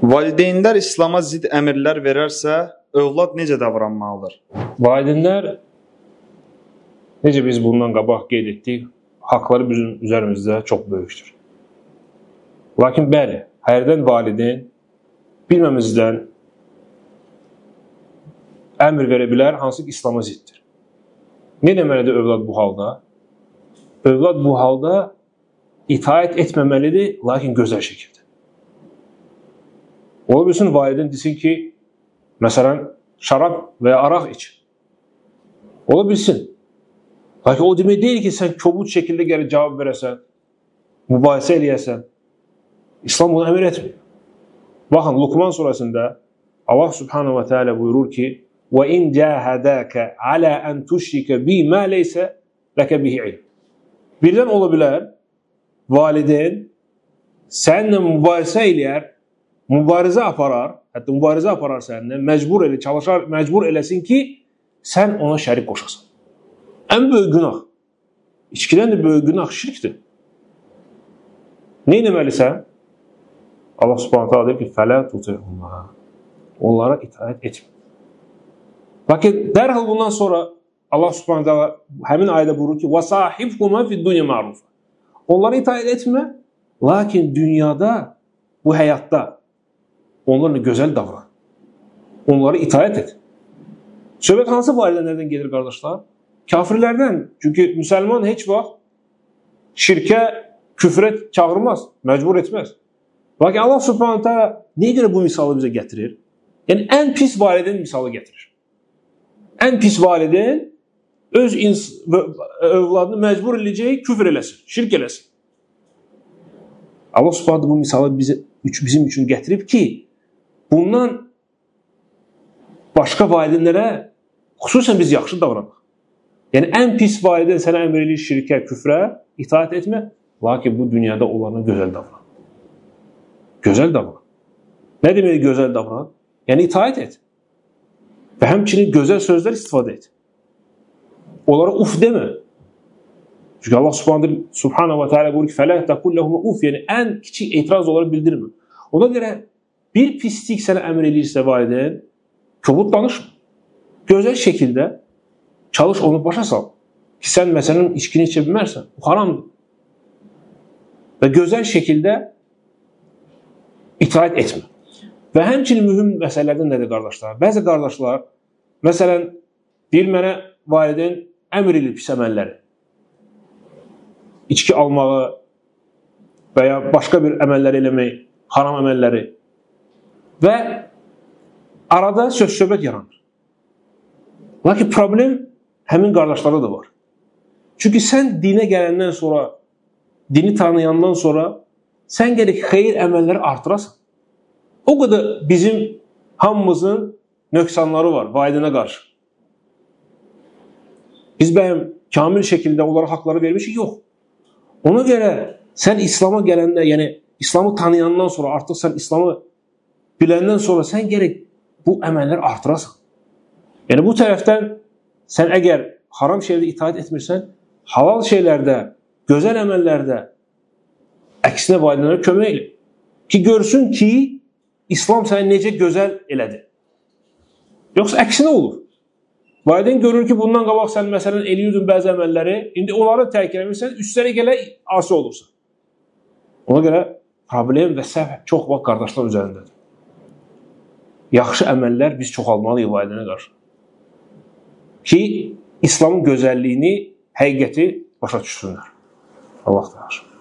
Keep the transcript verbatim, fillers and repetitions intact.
Valideynlər İslama zid əmrlər verərsə, övlad necə davranmalıdır? Valideynlər, necə biz bundan qabaq qeyd etdik, haqları bizim üzərimizdə çox böyükdür. Lakin bəli, hərdən valideyn bilməmizdən əmr verə bilər, hansı ki İslama ziddir. Ne deməlidir övlad bu halda? Övlad bu halda itaət etməməlidir, lakin gözəl şəkildə. Ola bilsin, valideyn desin ki, məsələn, şarab və ya araq iç. Ola bilsin. Lakin o demək deyil ki, sən kobud şəkildə gəlib cavab verəsən, mübahisə eləyəsən. İslam bunu əmr etmir. Baxın, Luqman surəsində Allah subhanahu wa ta'ala buyurur ki, وَاِنْ جَاهَدَاكَ عَلَى أَنْ تُشْرِكَ بِي مَا لَيْسَ لَكَ بِهِ عِلْمٍ. Birdən ola bilər, valideyn səninlə mübahisə eləyər, mübarizə aparar, hətta mübarizə aparar səninlə, məcbur elə, çalışar, məcbur eləsin ki, sən ona şərik qoşasan. Ən böyük günah, içkidən də böyük günah şirkdir. Ne etməlisən? Allah subhanahu ta'ala deyir ki, فَلَا تُطِعُهُمَا. Onlara itaət etmə. Lakin dərhal bundan sonra Allah subhanahu ta'ala həmin ayədə buyurur ki, وَصَاحِبْهُمَا فِي الدُّنْيَا مَعْرُوفًا. Onlara itaət etmə, lakin dünyada, bu həyatda onlarla gözəl davran. Onlara itaət et. Söhbət hansı valideynlərdən gedir, qardaşlar? Kafirlərdən. Çünki müsəlman heç vaxt şirkə, küfrə çağırmaz, məcbur etməz. Lakin Allah subhanahu ta'ala nəyə görə bu misalı bizə gətirir? Yəni, ən pis valideyn misalı gətirir. Ən pis valideyn öz övladını məcbur eləyəcək, küfr eləsin, şirk eləsin. Allah subhanahu bu misalı bizə, bizim üçün gətirib ki, bundan başqa valideynlərə xüsusən biz yaxşı davranaq. Yəni, ən pis valideyn sənə əmr eləyir şirkə, küfrə, itaət etmə, lakin bu dünyada onlarına gözəl davran. Gözəl davran. Nə demək gözəl davran? Yəni, itaət et. Və həmçinin gözəl sözlər istifadə et. Onlara uf demə. Çünki Allah subhanahu wa ta'ala buyurur ki, فَلَا تَقُلْ لَهُمَ uf. Yəni, ən kiçik etiraz olaraq bildirmə. Ona görə bir pislik sənə əmr eləyirsə valideyn, kobud danışma. Gözəl şəkildə çalış, onu başa sal. Ki, sən məsələn içkini içə bilmərsən. Bu haramdır. Və gözəl şəkildə itaət etmə. Və həmçinin mühüm məsələlərdən nədir, qardaşlar? Bəzi qardaşlar, məsələn, deyir mənə valideyn əmr edir pis əməlləri. İçki almağı və ya başqa bir əməlləri eləmək, haram əməlləri. Və arada söz-söhbət yaranır. Lakin problem həmin qardaşlarda da var. Çünki sən dinə gələndən sonra, dini tanıyandan sonra sən gərək xeyir əməlləri artırasan. O qədər bizim hamımızın nöqsanları var valideynə qarşı. Biz bəyəm kamil şəkildə onlara haqları vermişik? Yox. Ona görə sən İslama gələndə, yəni İslamı tanıyandan sonra, artıq sən İslamı biləndən sonra sən gərək bu əməlləri artırasan. Yəni bu tərəfdən sən əgər haram şeylərdə itaət etmirsən, halal şeylərdə, gözəl əməllərdə əksinə valideynlərə kömək elə. Ki görsün ki, İslam səni necə gözəl elədi. Yoxsa əksinə olur. Valideyn görür ki, bundan qabaq sən məsələn eləyirdin bəzi əməlləri, indi onları tərk eləmirsən, üstlərə gələ asi olursan. Ona görə problem və səhv çox vaxt qardaşlar üzərindədir. Yaxşı əməllər biz çoxalmalıyıq valideynə qarşı. Ki, İslamın gözəlliyini, həqiqəti başa düşsünlər. Allah da